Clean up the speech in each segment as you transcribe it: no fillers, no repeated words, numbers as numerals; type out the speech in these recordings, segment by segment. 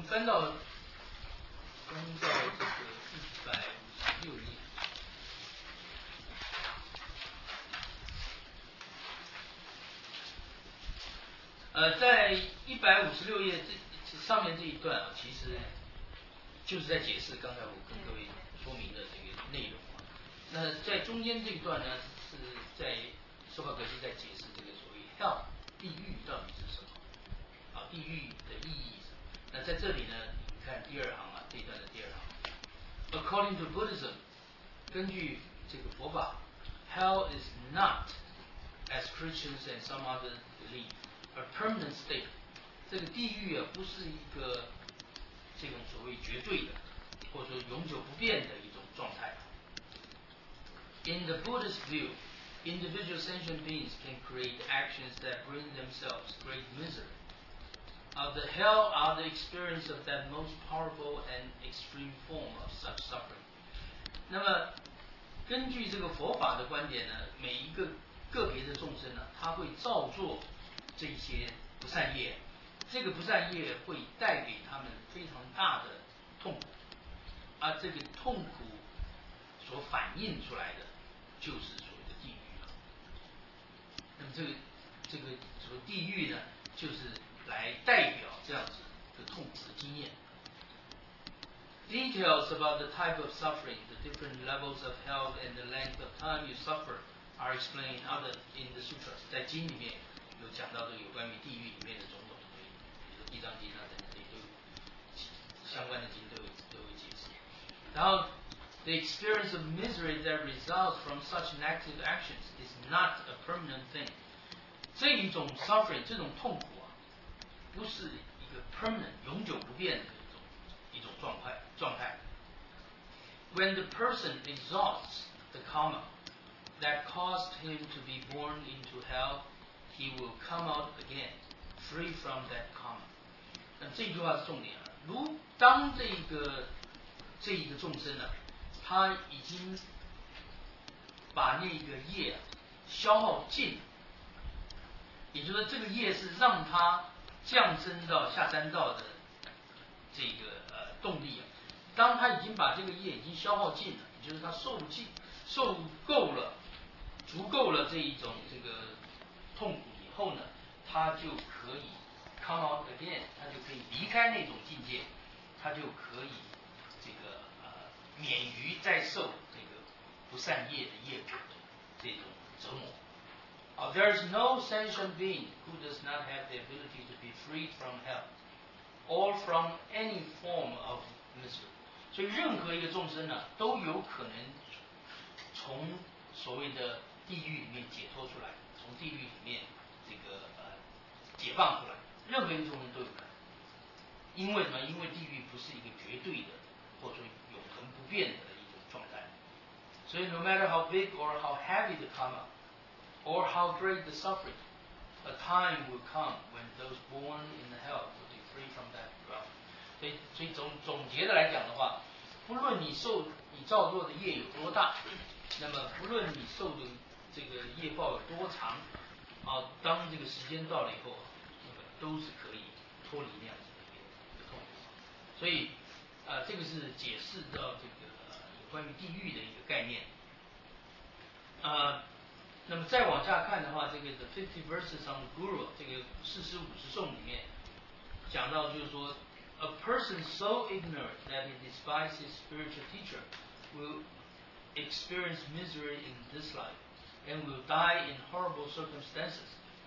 翻到这个156页。在156页这上面这一段啊，其实就是在解释刚才我跟各位说明的这个内容啊。那在中间这一段呢，是在索卡格西在解释这个所谓 hell 地狱到底是什么啊，地狱的意义。那在这里呢，你看第二行啊，这一段的第二行 ，According to Buddhism， 根据这个佛法 ，hell is not as Christians and some others believe。A permanent state， 这个地狱啊，不是一个这种所谓绝对的，或者说永久不变的一种状态。In the Buddhist view, individual sentient beings can create actions that bring themselves great misery. The hell are the experience of that most powerful and extreme form of such suffering. 那么，根据这个佛法的观点呢，每一个个别的众生呢，他会造作这些不善业，这个不善业会带给他们非常大的痛苦，而这个痛苦所反映出来的就是所谓的地狱了。那么这个所谓地狱呢，就是来代表这样子的痛苦的经验。Details about the type of suffering, the different levels of hell, and the length of time you suffer are explained in the sutras. 在经里面有讲到这个有关于地狱里面的种种，比如说地藏经啊等等，这都相关的经都有解释。然后 ，the experience of misery that results from such negative actions is not a permanent thing。这一种 suffering， 这种痛苦啊，不是一个 permanent 永久不变的一种状态。When the person exhausts the karma that caused him to be born into hell, he will come out again, free from that karma. 那这句话是重点啊。当这一个众生呢，他已经把那个业消耗尽了，也就是说，这个业是让他降生到下三道的这个动力啊。当他已经把这个业已经消耗尽了，也就是他受够了。足够了这一种这个痛苦以后呢，他就可以 come out again， 他就可以离开那种境界，他就可以这个免于再受这个不善业的业果的这种折磨。There is no sentient being who does not have the ability to be freed from hell, or from any form of misery。所以任何一个众生呢，都有可能从所谓的地狱里面解脱出来，从地狱里面这个解放出来，任何一个众生都有可能。因为什么？因为地狱不是一个绝对的，或者说永恒不变的一种状态。所以 no matter how big or how heavy the karma, or how great the suffering, a time will come when those born in the hell will be free from that ground。所以总结的来讲的话，不论你造作的业有多大，那么不论你受的这个业报有多长，当这个时间到了以后，那么都是可以脱离那样子的一个痛苦。所以这个是解释到这个有关于地狱的一个概念。那么再往下看的话，这个 The 50 Verses on the Guru 这个40-50颂里面讲到，就是说 ，A person so ignorant that he despises his spiritual teacher will experience misery in this life and will die in horrible circumstances。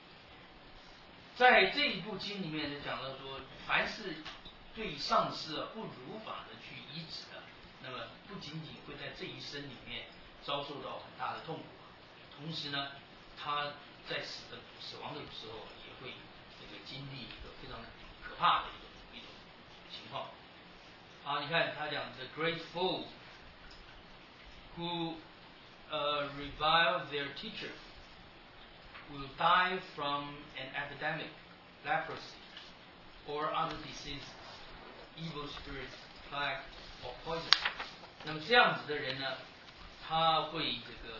在这一部经里面就讲到说，凡是对上师不如法的去依止的，那么不仅仅会在这一生里面遭受到很大的痛苦，同时呢，他在死亡的时候也会这个经历一个非常可怕的一种情况。你看他讲 The great fool who revile their teacher will die from an epidemic, leprosy, or other diseases, evil spirits, plague, or poison。那么这样子的人呢，他会这个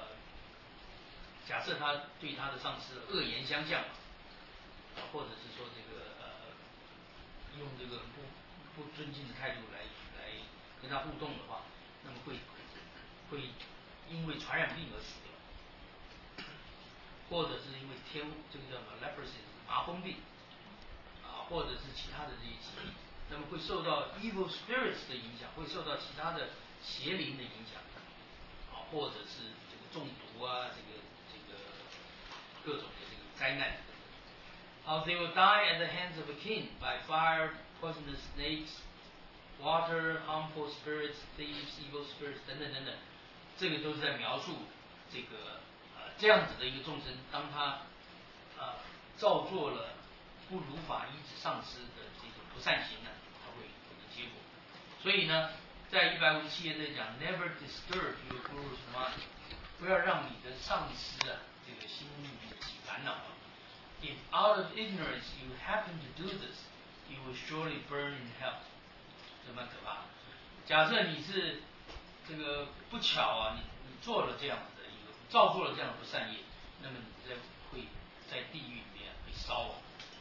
假设他对他的上司恶言相向，或者是说这个用这个不尊敬的态度来跟他互动的话，那么会因为传染病而死掉，或者是因为这个叫什么 leprosy 麻风病或者是其他的这些疾病，那么会受到 evil spirits 的影响，会受到其他的邪灵的影响或者是这个中毒这个各种的这个灾难。They will die at the hands of a king by fire, poisonous snakes, water, harmful spirits, thieves, evil spirits 等等等等，这个都是在描述这个这样子的一个众生，当他造作了不如法依止上师的这种不善行呢，他会有个结果。所以呢，在157页在讲 ，Never disturb your guru's mind， 不要让你的上师这个心里起烦恼。If out of ignorance you happen to do this, you will surely burn in hell。这蛮可怕的。假设你是这个不巧你做了这样子的造作了这样的不善业，那么你会在地狱里面被烧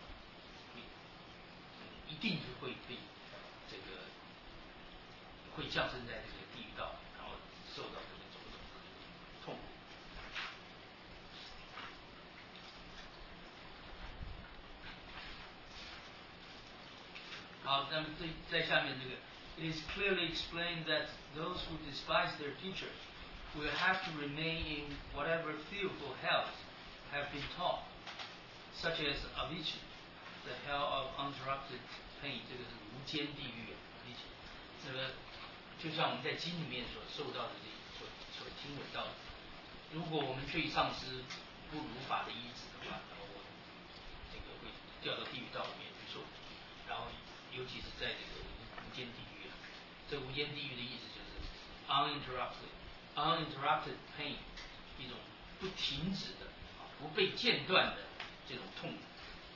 一定是会被这个会降生在这个地狱道，然后受到这个种种痛苦。好，那么在下面这个 ，It is clearly explained that those who despise their teacher will have to remain in whatever fearful hells have been taught, such as Avicii, the hell of uninterrupted pain， 这个是无间地狱这个就像我们在经里面所受到的所听闻到的，如果我们对上师不如法的依止的话，然后我们这个会掉到地狱道里面去受，然后尤其是在这个无间地狱这无间地狱的意思就是 uninterrupted pain， 一种不停止的不被间断的这种痛苦。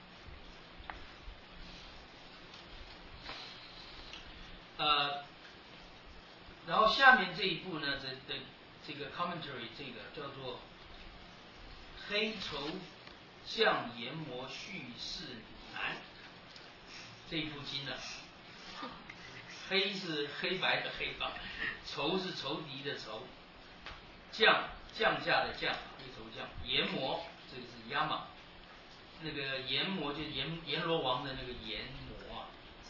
然后下面这一步呢的这个 commentary， 这个叫做黑愁降阎魔续世难这一部经呢，黑是黑白的黑仇是仇敌的仇，降价的降，黑愁降，阎魔这个是亚玛，那个阎魔就是阎罗王的那个阎魔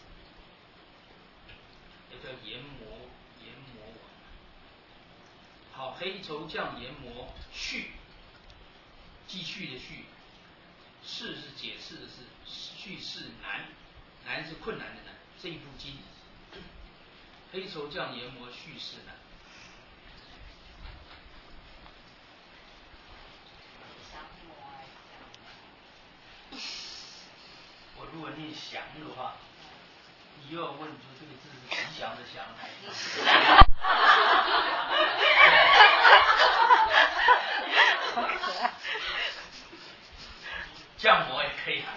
也叫阎魔王。好，黑愁降阎魔续，继续的续，释是解释的是叙事难是困难的难。这一部经，黑愁降阎魔叙事难。我如果念祥的话，你又要问出这个字是吉祥的祥还是？降魔也可以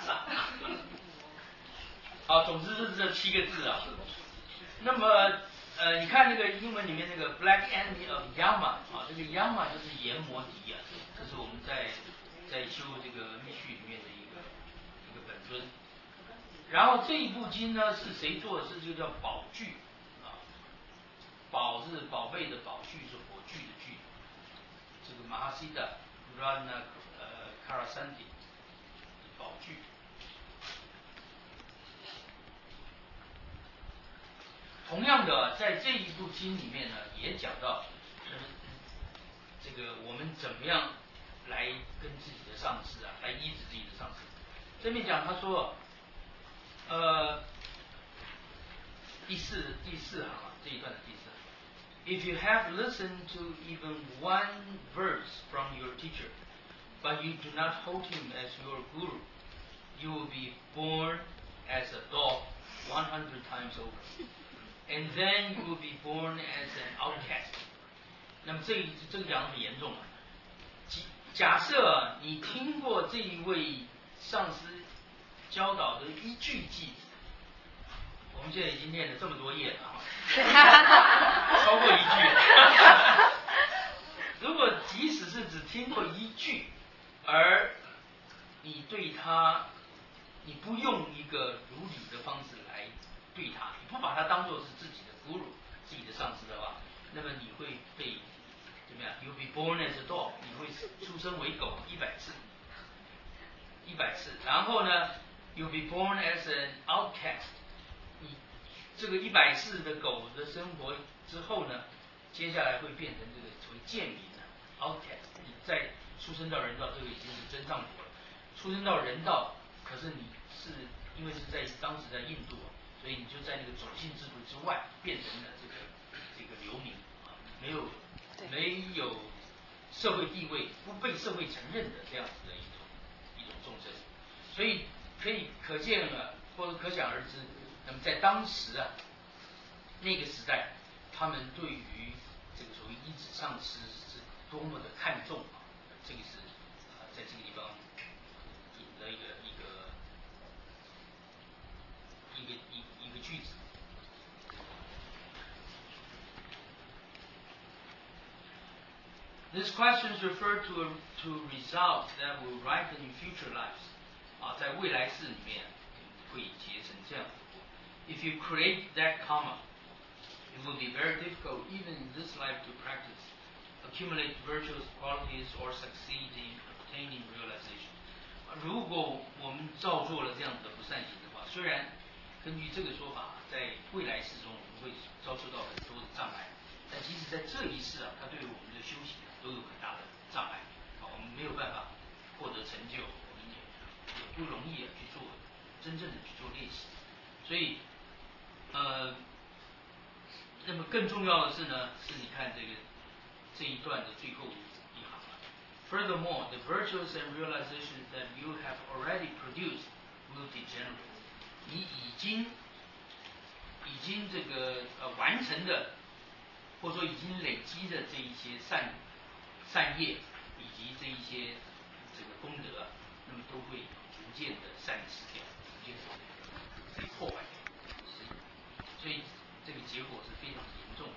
好，总之是这7个字那么你看那个英文里面那个 Black Enemy of Yama 这个 Yama 就是阎魔敌这是我们在修这个密续里面的一个本尊。然后这一部经呢是谁做的？是这个叫宝具宝是宝贝的宝，具是火炬的炬。这个 Mahasiddha Radha Karasanti 宝具。同样的，在这一部经里面呢，也讲到这个我们怎么样来跟自己的上师来依止自己的上师。这边讲他说，第四行这一段的第4行。If you have listened to even one verse from your teacher, but you do not hold him as your guru, you will be born as a dog 100 times over, and then you will be born as an outcast. 那么这个讲得很严重假设你听过这一位上师教导的一句偈子，我们现在已经念了这么多页了超过1句如果即使是只听过1句，而你对他，你不用一个如理的方式对他，你不把他当做是自己的 guru、自己的上司的话，那么你会被怎么样 ？You'll be born as a dog， 你会出生为狗100次，100次。然后呢 ，You'll be born as an outcast， 你这个100次的狗的生活之后呢，接下来会变成这个所谓贱民了 ，outcast。你再出生到人道，这个已经是真上国了。出生到人道，可是你是因为是在当时在印度啊，所以你就在那个种姓制度之外，变成了这个流民啊，没有社会地位，不被社会承认的这样子的一种众生，所以可见了，或者可想而知，那么在当时啊，那个时代，他们对于这个所谓依止上师是多么的看重啊，这个是在这个地方引了一个句子。These questions refer to results that will ripen in future lives. 啊，在未来世里面会结成这样的果。If you create that karma, it will be very difficult even in this life to practice, accumulate virtuous qualities, or succeed in obtaining realization. 如果我们造作了这样的不善行的话，虽然根据这个说法，在未来世中我们会遭受到很多的障碍，但即使在这一世啊，它对于我们的修行都有很大的障碍，我们没有办法获得成就，我们也不容易去做真正的去做练习。所以，那么更重要的是呢，是你看这一段的最后一行了。Furthermore, the virtues and realizations that you have already produced will degenerate. 你已经这个完成的，或者说已经累积的这一些善业，以及这一些这个功德，那么都会逐渐的散失掉，逐渐的被破坏掉。所以这个结果是非常严重的。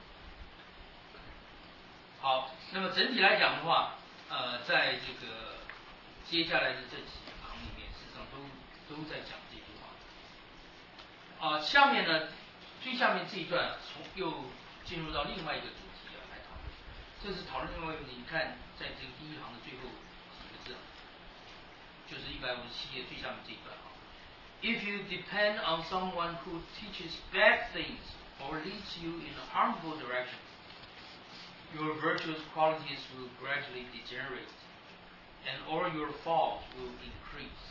好，那么整体来讲的话，在这个接下来的这几行里面，事实上都在讲这句话。下面呢，最下面这一段又进入到另外一个主题来讨论。这是讨论另外一个，你看在这个第一行的最后几个字，就是157页最下面这一段啊。If you depend on someone who teaches bad things or leads you in a harmful direction, your virtuous qualities will gradually degenerate, and all your faults will increase.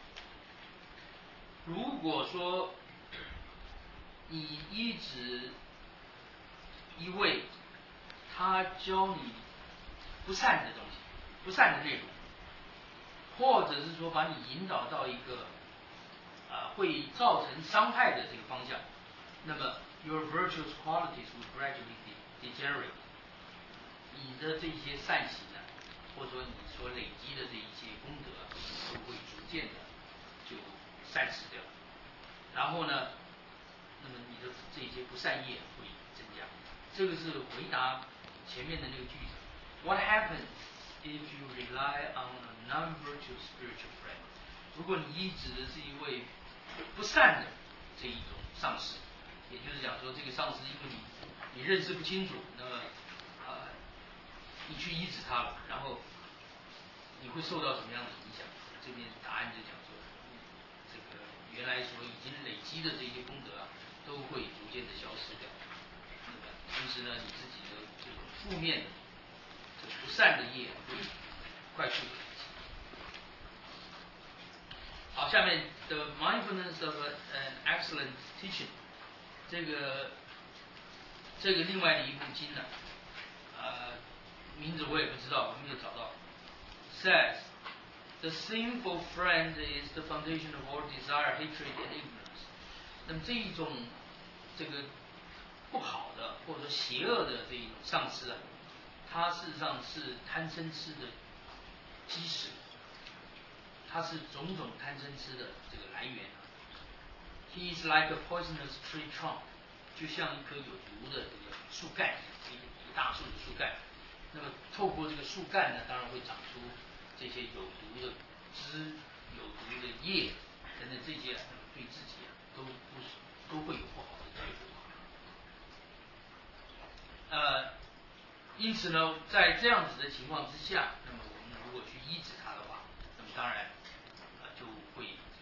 如果说你依止一位他教你不善的东西、不善的内容，或者是说把你引导到一个会造成伤害的这个方向，那么 your virtuous qualities will gradually degenerate。你的这些善行呢，或者说你所累积的这一些功德，都会逐渐的就散失掉。然后呢，那么你的这些不善业会增加。这个是回答前面的那个句子。What happens if you rely on a non-virtuous spiritual friend？ 如果你依止的是一位不善的这一种上师，也就是讲说，这个上师因为你认识不清楚，那么你去依止他了，然后你会受到什么样的影响？这边答案就讲说，这个原来所已经累积的这些功德啊，都会逐渐的消失掉。同时呢，你自己的这种负面的、这不善的业会快速的。好，下面 The mindfulness of an excellent teaching， 这个另外的一部经呢，名字我也不知道，我没有找到。Says the sinful friend is the foundation of all desire, hatred, and ignorance。那么这一种这个不好的或者说邪恶的这一种上师啊，它事实上是贪嗔痴的基石，它是种种贪嗔痴的这个来源。He is like a poisonous tree trunk， 就像一棵有毒的这个树干，一大树的树干。那么透过这个树干呢，当然会长出这些有毒的枝、有毒的叶等等这些，对自己都会有不好。 因此呢，在这样子的情况之下，那么我们如果去医治他的话，那么当然就会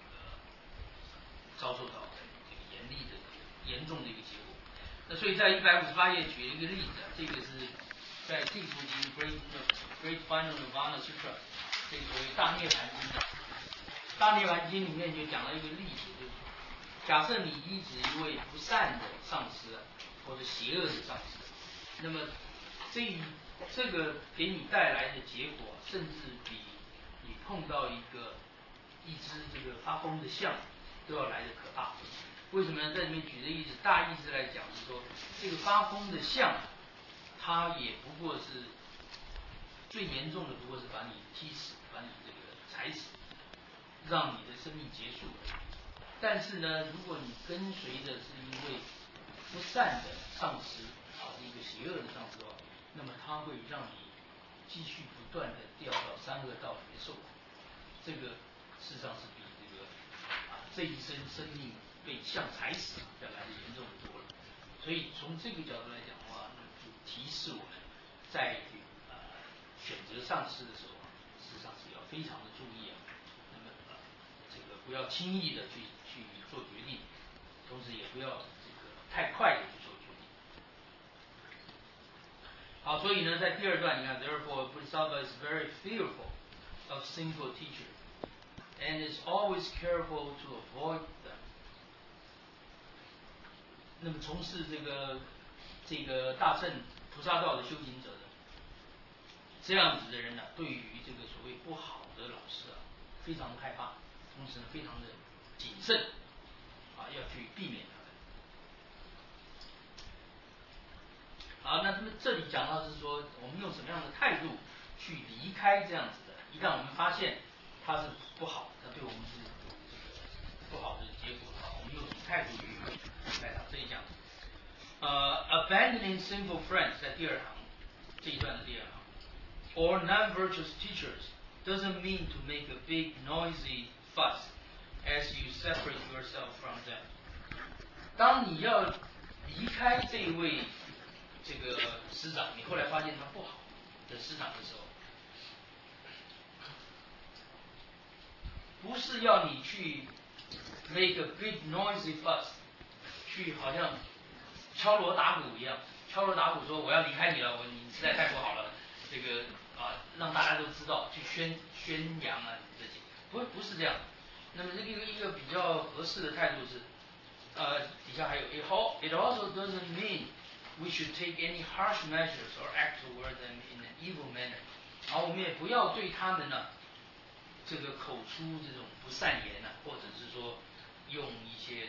遭受到这个严重的一个结果。那所以在158页举了一个例子，这个是在净土经 Great Final Nirvana Sutra 这个所谓大涅盘经。大涅盘经里面就讲了一个例子，就是假设你医治一位不善的上司或者邪恶的上司，那么这个给你带来的结果，甚至比你碰到一只这个发疯的象都要来的可怕。为什么呢？在里面举的例子，大意是来讲是说，这个发疯的象，它也不过是最严重的，不过是把你踢死，把你这个踩死，让你的生命结束。但是呢，如果你跟随的是一位不善的上司一个邪恶的上司的话，那么他会让你继续不断的掉到三恶道里面受苦。这个事实上是比这一生生命被象踩死要来的严重的多了。所以从这个角度来讲的话，就提示我们在选择上司的时候，事实上是要非常的注意那么这个不要轻易的去做决定，同时也不要这个太快的去做决定。好，所以呢，在第二段你看 ，Therefore Bodhisattva is very fearful of sinful teacher, and is always careful to avoid them. 那么从事这个大乘菩萨道的修行者呢，这样子的人呢，对于这个所谓不好的老师非常的害怕，同时呢，非常的谨慎要去避免他们。好，那么这里讲到是说，我们用什么样的态度去离开这样子的？一旦我们发现它是不好，它对我们是有这个不好的结果的话，我们用什么态度去离开它？这里讲，abandoning sinful friends 在第二行这一段的第二行 ，or non-virtuous teachers doesn't mean to make a big noisy fuss as you separate yourself from them. 当你要离开这一位这个师长，你后来发现他不好的师长的时候，不是要你去 make a big noisy fuss， 去好像敲锣打鼓一样，敲锣打鼓说我要离开你了，你实在太不好了，这个让大家都知道，去宣扬你自己，不是这样。那么一个比较合适的态度是，底下还有 it also doesn't mean we should take any harsh measures or act toward them in an evil manner. 我们也不要对他们呢，这个口出这种不善言或者是说用一些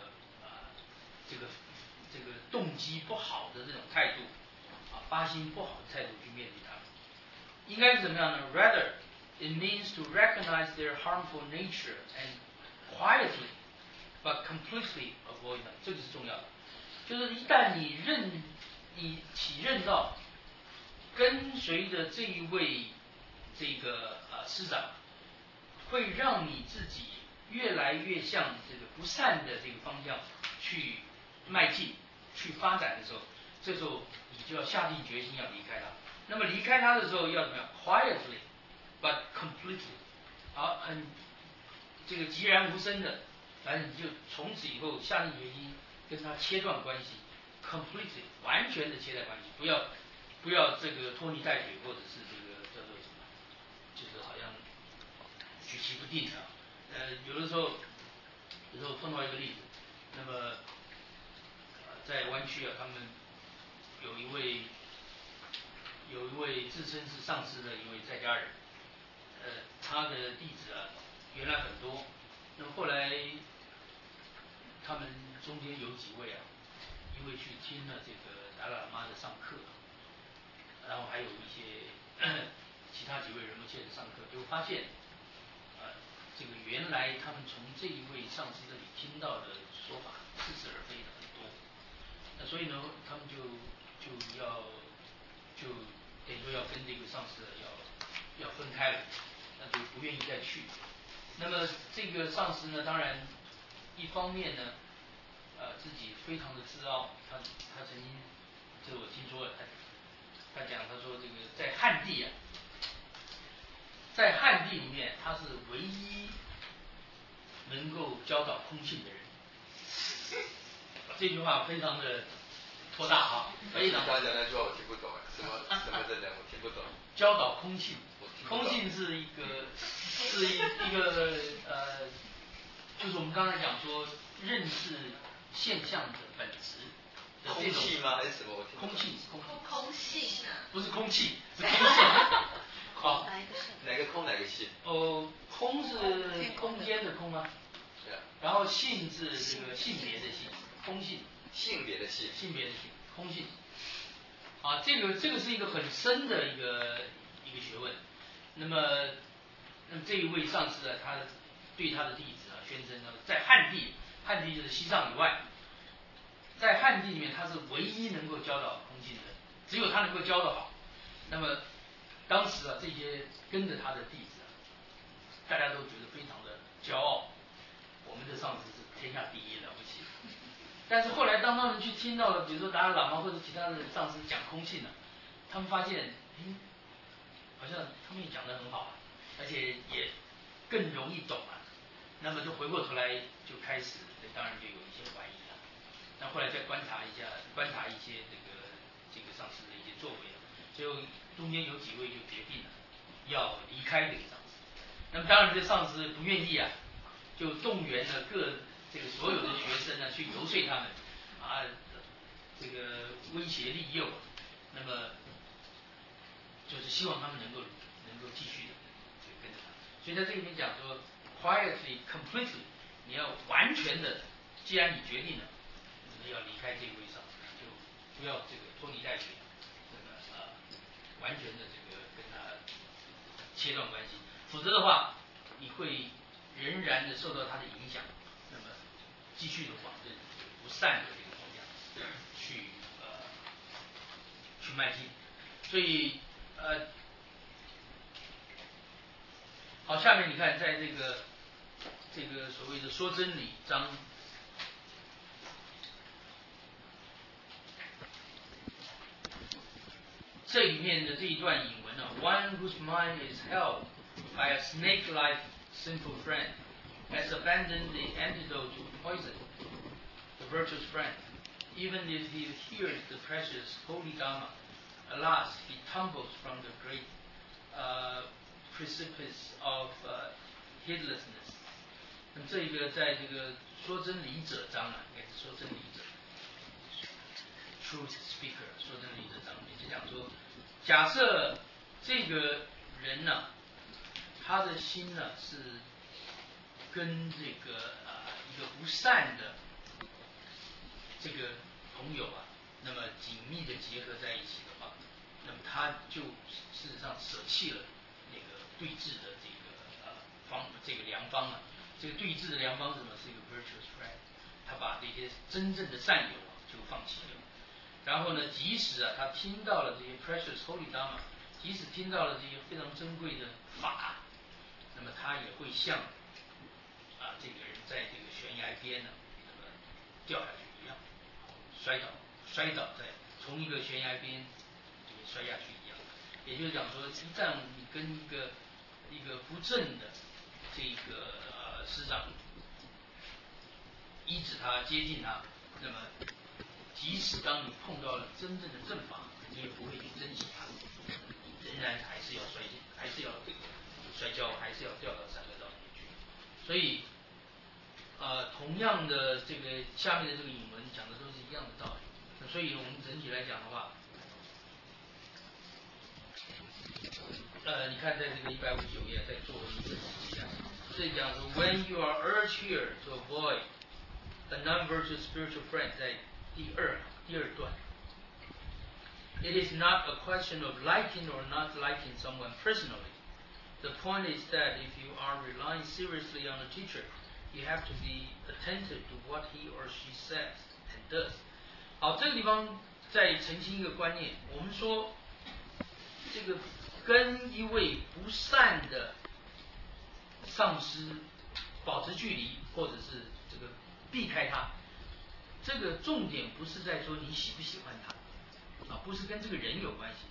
这个动机不好的这种态度发心不好的态度去面对他们。应该是怎么样呢 ？Rather, it means to recognize their harmful nature and quietly, but completely avoid them. 这个是重要的。就是一旦你体认到跟随着这一位这个师长，会让你自己越来越向这个不善的这个方向去迈进、去发展的时候，这时候你就要下定决心要离开他。那么离开他的时候要怎么样 ？Quietly, but completely， 很这个寂然无声的，反正你就从此以后下定决心跟他切断关系 ，completely 完全的切断关系，不要这个拖泥带水，或者是这个叫做什么，就是好像举棋不定有的时候碰到一个例子，那么在湾区他们有一位自称是上师的一位在家人，他的弟子原来很多，那么后来他们中间有几位因为去听了这个达赖喇嘛的上课，然后还有一些其他几位仁波切的上课，就发现这个原来他们从这一位上师这里听到的说法似是而非的很多，那所以呢，他们就等于说要跟这个上师要分开了，那就不愿意再去。那么这个上师呢，当然一方面呢，自己非常的自傲，他曾经，这我听说了， 他说这个在汉地啊，在汉地里面他是唯一能够教导空性的人。这句话非常的托大啊，非常。 刚才那句话我听不懂哎，什么在讲？我听不懂。 教导空性，空性是一个就是我们刚才讲说认识现象的本质。 空气吗？还是什么？我听不懂。 空性啊。 不是空气，是空性。好。 哪个空哪个性？ 空是空间的空啊。 对啊。 然后性是这个性别的性，空性。 性别的性。 性别的性，空性。啊，这个是一个很深的一个学问。那么这一位上师啊，他对他的弟子啊宣称呢，在汉地就是西藏以外，在汉地里面他是唯一能够教导空性的，只有他能够教得好。那么当时啊，这些跟着他的弟子啊，大家都觉得非常的骄傲，我们的上师是天下第一，了不起。但是后来当他们去听到了，比如说达赖喇嘛或者其他的上师讲空性呢，他们发现，好像他们也讲得很好，而且也更容易懂了。那么就回过头来就开始，当然就有一些怀疑了。那后来再观察一些这个上师的一些作为，最后中间有几位就决定了要离开这个上师。那么当然这上师不愿意啊，就动员了所有的学生呢去游说他们，啊，这个威胁利诱，那么就是希望他们能够继续的跟着他。所以在这里面讲说 ，quietly, completely， 你要完全的，既然你决定了，你要离开这位上师，就不要这个拖泥带水，完全的跟他切断关系，否则的话，你会仍然的受到他的影响。继续的往这不善的这个方向去迈进，所以好，下面你看，在这个所谓的说真理章，这里面的这一段引文呢 ，One whose mind is held by a snake-like simple friend has abandoned the antidote to poison, the virtuous friend. Even if he hears the precious holy Dharma, alas, he tumbles from the great precipice of heedlessness. 那么这个在这个说真理者章啊，应该是说真理者 ，truth speaker 说真理者章里面就讲说，假设这个人呢、他的心呢是跟这个一个不善的这个朋友啊，那么紧密的结合在一起的话，那么他就事实上舍弃了那个对治的这个良方啊。这个对治的良方是什么？是一个 virtuous friend， 他把这些真正的善友就放弃了。然后呢，即使他听到了这些 precious holy dharma， 即使听到了这些非常珍贵的法，那么他也会像这个人在这个悬崖边呢，那么掉下去一样，摔倒在从一个悬崖边摔下去一样。也就是讲说，一旦你跟一个不正的这个师长依止他、接近他，那么即使当你碰到了真正的正法，你也不会去珍惜它，仍然还是要摔跤，还是要掉到三恶道里面去。所以同样的这个下面的这个引文讲的都是一样的道理。所以我们整体来讲的话，你看在这个159页再做一个一下，这里讲说 When you are urged here to avoid a non-virtuous spiritual friend， 在第二段。It is not a question of liking or not liking someone personally. The point is that if you are relying seriously on a teacher, you have to be attentive to what he or she says and does. 好，这个地方再澄清一个观念，我们说这个跟一位不善的上师保持距离，或者是这个避开他，这个重点不是在说你喜不喜欢他，不是跟这个人有关系，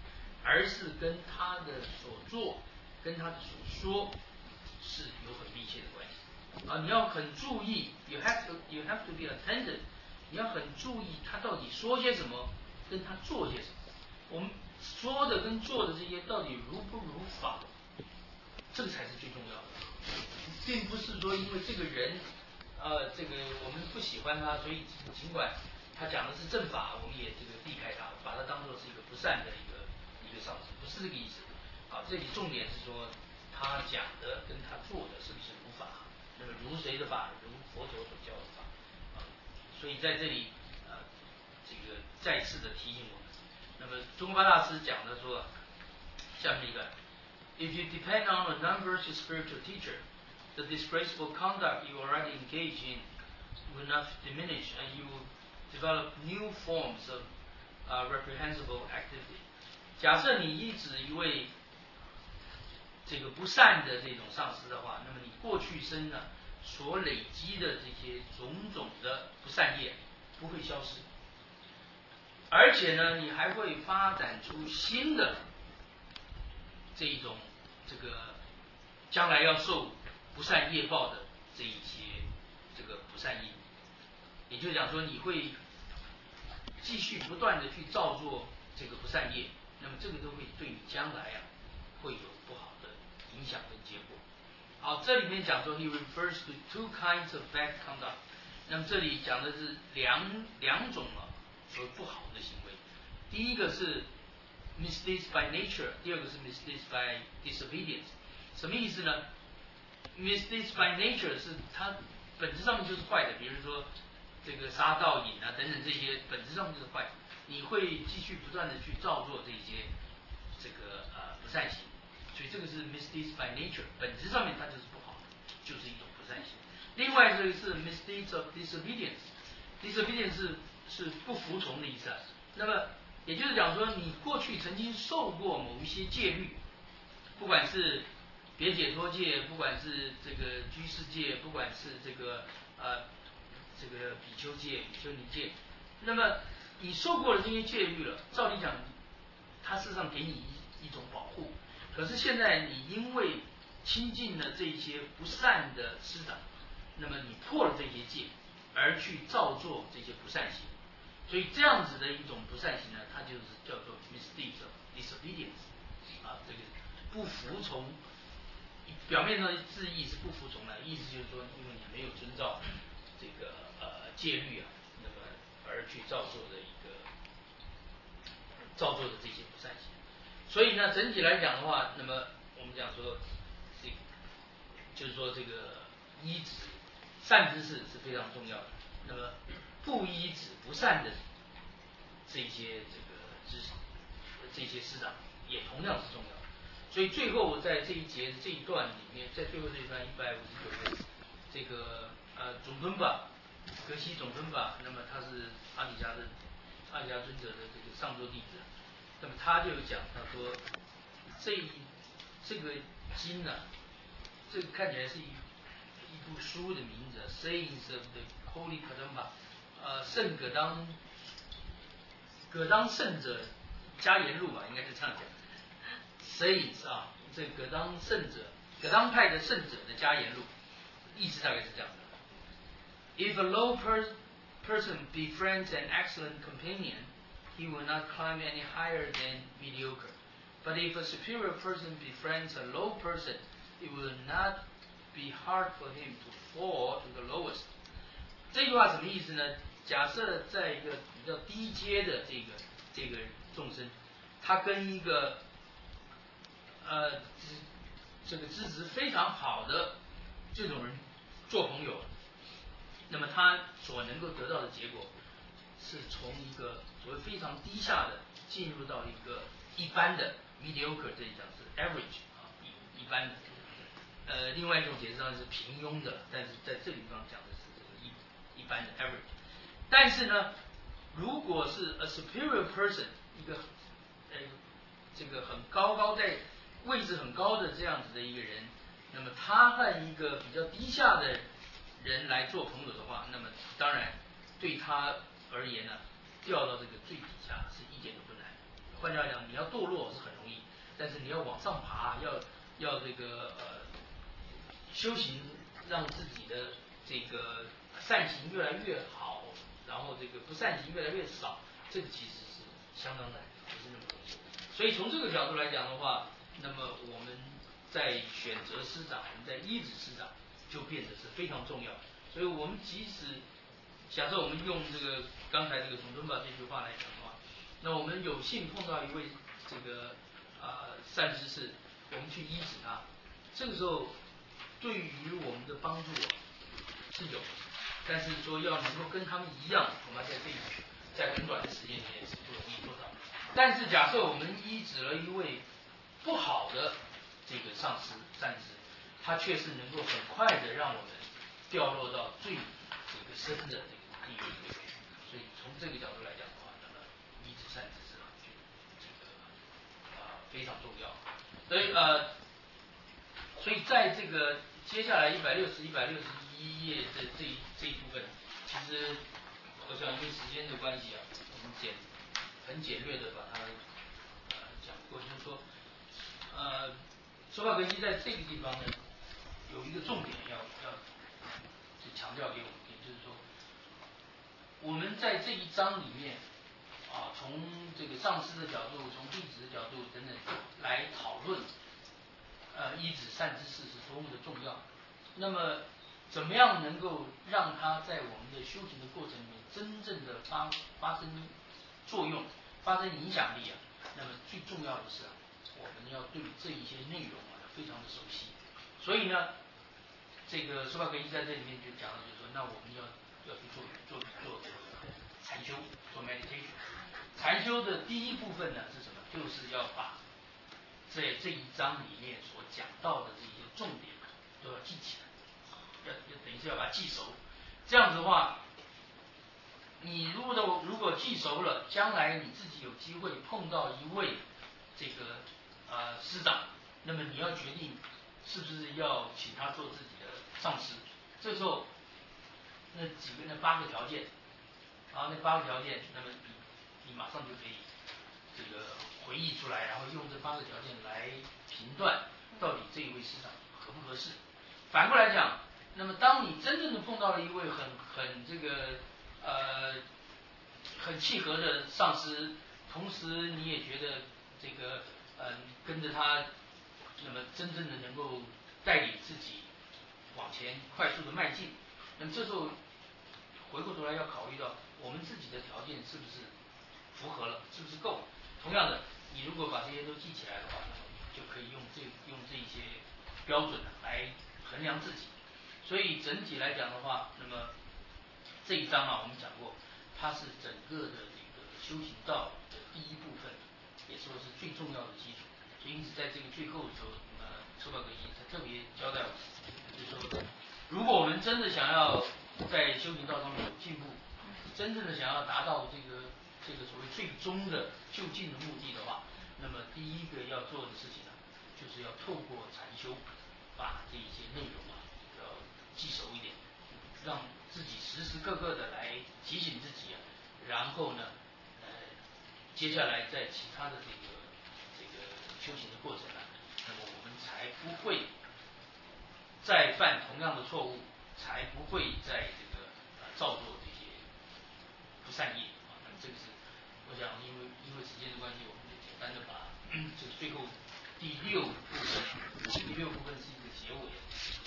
而是跟他的所做、跟他的所说是有很密切的关系。啊，你要很注意 ，you have to be attentive， 你要很注意他到底说些什么，跟他做些什么。我们说的跟做的这些到底如不如法，这个才是最重要的，并不是说因为这个人，这个我们不喜欢他，所以尽管他讲的是正法，我们也这个避开他，把他当作是一个不善的一个上司，不是这个意思。啊，这里重点是说他讲的跟他做的是不是如法，那么如谁的法，如佛陀所教的法。啊，所以在这里这个再次的提醒我们。那么宗喀巴大师讲的说，下面一个 ，If you depend on a non-virtuous spiritual teacher, the disgraceful conduct you already engage in will not diminish, and you will develop new forms of reprehensible activity. 假设你依止一位这个不善的这种上司的话，那么你过去生呢所累积的这些种种的不善业不会消失，而且呢，你还会发展出新的这一种这个将来要受不善业报的这一些这个不善业，也就是讲说你会继续不断的去造作这个不善业，那么这个都会对你将来会有不好的影响跟结果。好，这里面讲说 he refers to two kinds of bad conduct， 那么这里讲的是两种所谓不好的行为。第一个是 misdeeds by nature， 第二个是 misdeeds by disobedience。什么意思呢？ misdeeds by nature 是它本质上面就是坏的，比如说这个杀盗淫等等这些本质上面就是坏的，你会继续不断的去造作这些这个不善行，所以这个是 misdeeds by nature， 本质上面它就是不好的，就是一种不善行。另外这个是 misdeeds of disobedience，disobedience 是不服从的意思。那么也就是讲说，你过去曾经受过某一些戒律，不管是别解脱戒，不管是这个居士戒，不管是这个比丘戒、比丘尼戒，那么你受过了这些戒律了，照理讲，它事实上给你一种保护。可是现在你因为亲近了这些不善的师长，那么你破了这些戒，而去造作这些不善行。所以这样子的一种不善行呢，它就是叫做 misdeeds of disobedience， 这个不服从，表面上的字义是不服从的，意思就是说，因为你没有遵照这个戒律那么而去造作的这些不善行。所以呢，整体来讲的话，那么我们讲说，就是说这个依止善知识是非常重要的。那么不依止不善的这些这些师长也同样是重要的。所以最后在这一节这一段里面，在最后这一段159页，这个总敦巴格西总敦巴，那么他是阿底迦尊者的这个上座弟子，那么他就讲，他说这个经呢，这个看起来是一部书的名字 ，Sayings of the Holy Kadamba， 圣葛当圣者加言录吧，应该是这样讲。Sayings 这葛当圣者，葛当派的圣者的加言录，意思大概是这样的。If a low person befriends an excellent companion, he will not climb any higher than mediocre. But if a superior person befriends a low person, it will not be hard for him to fall to the lowest. 这句话什么意思呢？假设在一个比较低阶的这个众生，他跟一个这个资质非常好的这种人做朋友，那么他所能够得到的结果，是从一个所谓非常低下的进入到一个一般的 mediocre， 这里讲是 average 一般的。另外一种解释上是平庸的，但是在这里方讲的是这个一般的 average。但是呢，如果是 a superior person， 一个这个很高在位置很高的这样子的一个人，那么他和一个比较低下的人来做朋友的话，那么当然对他而言呢，掉到这个最底下是一点都不难， 换句话讲，你要堕落是很容易，但是你要往上爬，要这个修行，让自己的这个善行越来越好，然后这个不善行越来越少，这个其实是相当难，不是那么容易。所以从这个角度来讲的话，那么我们在选择师长，我们在依止师长，就变得是非常重要。所以我们即使假设我们用这个刚才这个总敦巴这句话来讲的话，那我们有幸碰到一位这个善知识，我们去依止他，这个时候对于我们的帮助是有，但是说要能够跟他们一样，恐怕在很短的时间里面是不容易做到。但是假设我们依止了一位不好的这个上师善知，他却是能够很快的让我们掉落到最这个深的这个地狱里面。所以从这个角度来讲的话，那么依止善知识这个非常重要。所以在这个接下来160、161页的这一部分，其实我想因为时间的关系啊，我们很简略的把它讲过，就是说，说法格西在这个地方呢有一个重点要强调给我们听，就是说，我们在这一章里面从这个上师的角度，从弟子的角度等等来讨论。依止善知识是多么的重要。那么，怎么样能够让它在我们的修行的过程里面真正的发生作用、发生影响力啊？那么最重要的是我们要对这一些内容非常的熟悉。所以呢，这个苏巴格伊在这里面就讲了，就是说，那我们要去做禅修，做 meditation。禅修的第一部分呢是什么？就是要把在这一章里面所讲到的这些重点都要记起来，要等于是要把它记熟。这样子的话，你如果记熟了，将来你自己有机会碰到一位这个师长，那么你要决定是不是要请他做自己的上师。这时候那8个条件，那8个条件，那么你马上就可以这个回忆出来，然后用这8个条件来评断到底这一位师长合不合适。反过来讲，那么当你真正的碰到了一位很这个很契合的上师，同时你也觉得这个跟着他，那么真正的能够带领自己往前快速的迈进，那么这时候回过头来要考虑到我们自己的条件是不是符合了，是不是够了。同样的，你如果把这些都记起来的话，那么就可以用这一些标准来衡量自己。所以整体来讲的话，那么这一章我们讲过，它是整个的这个修行道的第一部分，也说是最重要的基础。所以因此在这个最后的时候，车巴格伊他特别交代我们，就是说，如果我们真的想要在修行道上面有进步，真正的想要达到这个所谓最终的就近的目的的话，那么第一个要做的事情就是要透过禅修，把这一些内容要记熟一点，让自己时时刻刻的来提醒自己然后呢，接下来在其他的这个修行的过程那么我们才不会再犯同样的错误，才不会在这个造作这些不善业那么这个是我想因为时间的关系，我们就简单的把这个最后第6部分是一个结尾。